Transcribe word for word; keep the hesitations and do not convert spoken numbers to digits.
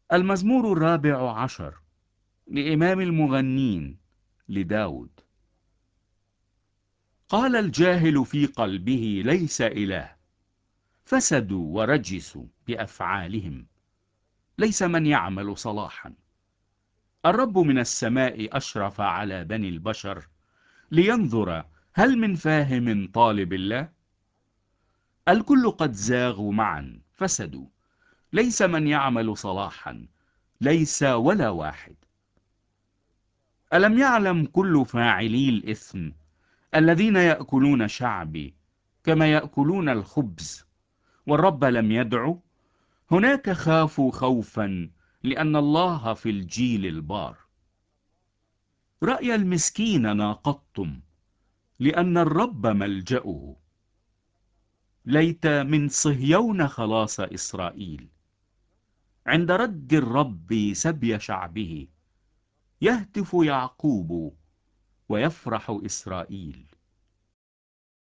المزمور الرابع عشر لإمام المغنين لداود. قال الجاهل في قلبه ليس إله، فسدوا ورجسوا بأفعالهم، ليس من يعمل صلاحا. الرب من السماء أشرف على بني البشر لينظر هل من فاهم طالب الله. الكل قد زاغوا معا فسدوا، ليس من يعمل صلاحا، ليس ولا واحد. ألم يعلم كل فاعلي الإثم الذين يأكلون شعبي كما يأكلون الخبز، والرب لم يدعو؟ هناك خافوا خوفا لأن الله في الجيل البار. رأي المسكين ناقضتم لأن الرب ملجأه. ليت من صهيون خلاص إسرائيل، عند رد الرب سبي شعبه، يهتف يعقوب ويفرح إسرائيل.